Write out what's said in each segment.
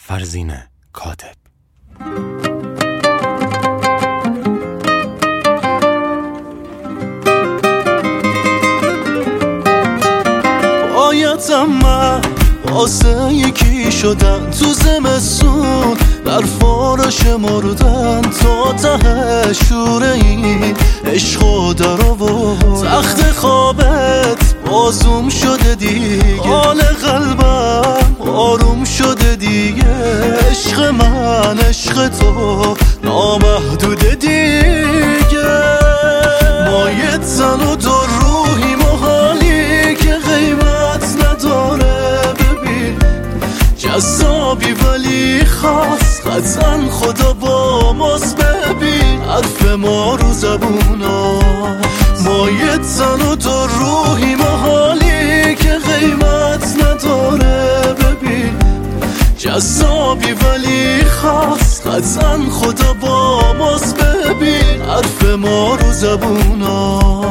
فرزین کاتب. بایدم من واسه یکی شدن تو زمستون، برفا شمردن تا ته شوره این عشق و در آورد. تخت خوابت بازوم شده دیگه، حال قلبم آروم شده دیگه. عشق من عشق تو نامحدوده دیگه. ما یه تن و دو روحی محالی که قیمت نداره. ببین جذابی ولی خاص، قطعا خدا با ماست. ببین حرف ما رو زبونا. ما یه تن و دو روحی محالی که قیمت نداره. ببین جذابی ولی خاص، قطعا خدا با ماست. ببین حرف ما رو زبونا.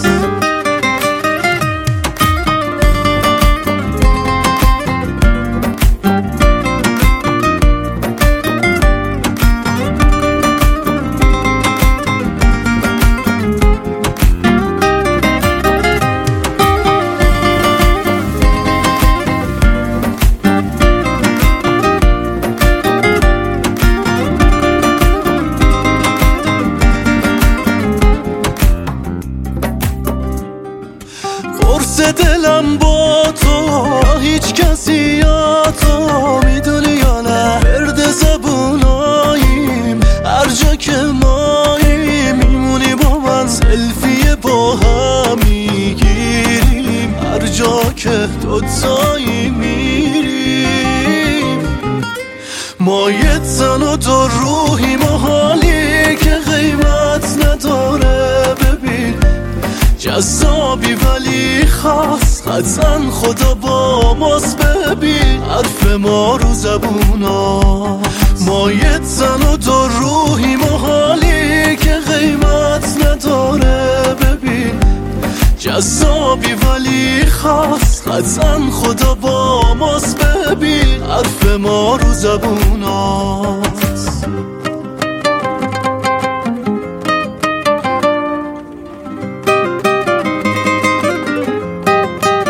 قرص دلم با تو، هیچ کسی یا تو میدونی یا نه. ورد زبوناییم هر جا که ماییم، میمونی با من سلفی با هم میگیریم. هر جا که دوتایی میریم. ما یه تن و دو روحی محالی که قیمت نداره. ببین جذابی ولی خاص، قطعا خدا با ماست. ببین حرف ما رو زبونا. ما یه تن و دو روحی محالی که قیمت نداره. ببین جذابی ولی خاص، قطعا خدا با ماست. ببین حرف ما رو زبونا.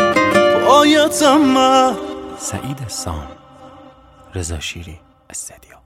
سعید سام، رضا شیری استدیو.